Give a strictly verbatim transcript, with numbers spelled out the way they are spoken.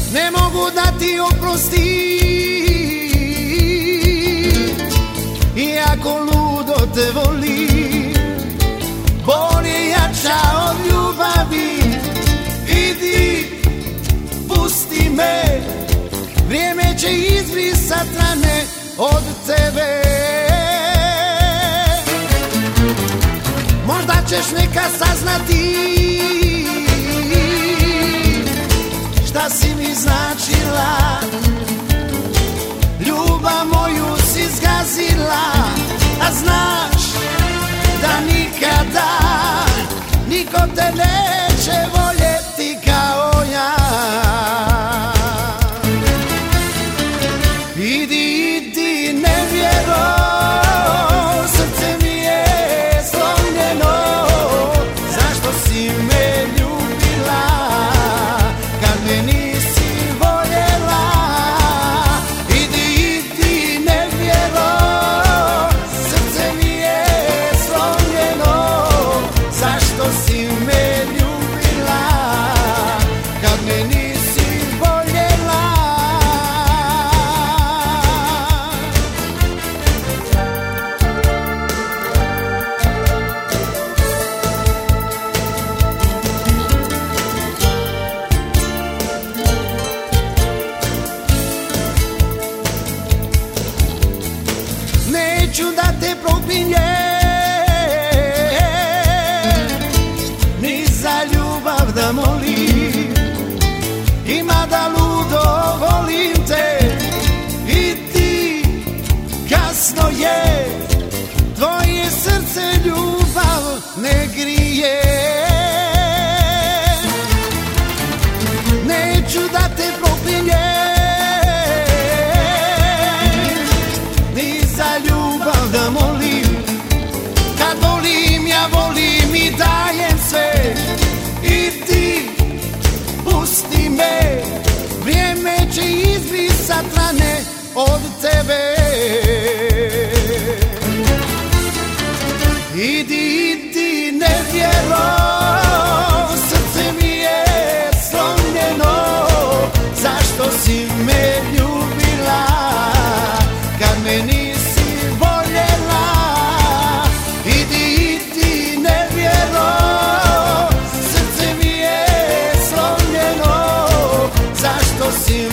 ne mogu da ti oprostim, iako ludo te volim. Bol je jača od ljubavi, idi, pusti me, vrijeme će izbrisat rane od tebe. Možda ćeš nekad saznati šta si mi značila, ljubav moju si zgazila, a znaš da nikada niko te neće voljeti kao ja. Idi, idi, nevjero, srce mi je slomljeno, zašto si me ljubila kad me nisi voljela. Idi, idi, nevjero, srce mi je slomljeno, zašto si me ljubila kad me nisi voljela. Neću da te proklinjem, ni za ljubav da molim, ima da ludo volim te. I ti, kasno je, tvoje srce ljubav ne grije. Neću da te proklinjem, ni za ljubav da molim, kad volim ja volim i dajem sve. I ti, pusti me, vrijeme će izbrisat rane od tebe. Idi, idi, nevjero, srce mi je slomljeno, zašto si me ljubila kad me nisi voljela. Idi, idi, nevjero, srce mi je slomljeno, zašto si